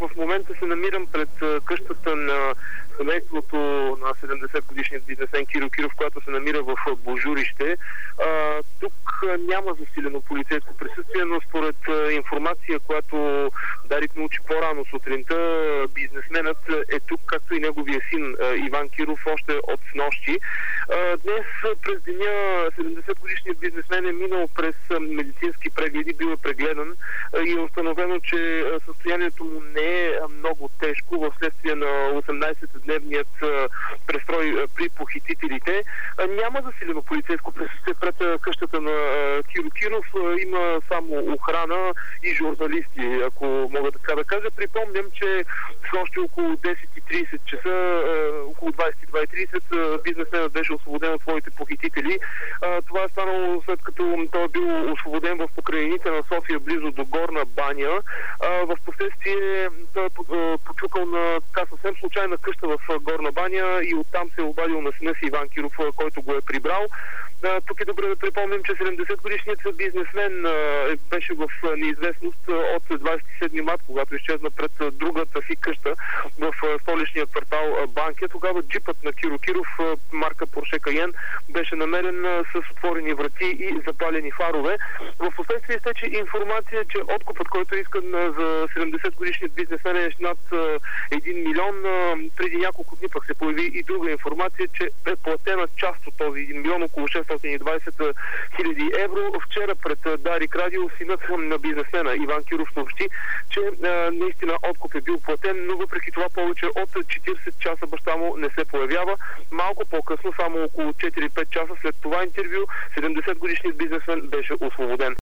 В момента се намирам пред къщата на семейството на 70-годишният бизнесмен Кирил Киров, която се намира в Божурище. Тук няма засилено полицейско присъствие, но според информация, която Дарик научи по-рано сутринта, бизнесменът е тук, както и неговия син Иван Киров, още от снощи. Днес през деня 70-годишният бизнесмен е минал през медицински прегледи, бил е прегледан и е установено, че състоянието му не е много тежко вследствие на 18-дневният престрой при похитителите. Няма засилено полицейско присъствие пред къщата на Киро Киров. Има само охрана и журналисти, ако мога така да кажа. Припомням, че снощи около 10:30 часа, около 22:30 бизнесменът беше освободен от своите похитители. Това е станало след като той е бил освободен в покрайнините на София, близо до Горна баня. В последствие той е почукал на съвсем случайна къща в Горна баня и оттам се е обадил на сина си Иван Киров, който го е прибрал. Тук е добре да припомним, че 70-годишният бизнесмен беше в неизвестност от 27 март, когато изчезна пред другата си къща в столичния квартал Банкя. Тогава джипът на Киро Киров, марка Porsche Cayenne, беше намерен с отворени врати и запалени фарове. В последствие изтече информация, че откупът, който е искан за 70-годишният бизнесмен е над 1 милион. Преди няколко дни пък се появи и друга информация, че е платена част от този 1 милион, около 620 хиляди евро. Вчера пред Дарик Радио синът на бизнесмена Иван Киров съобщи, че наистина откуп е бил платен, но въпреки това повече от 40 часа баща му не се появява. Малко по-късно, само около 4-5 часа след това интервю, 70-годишният бизнесмен беше освободен.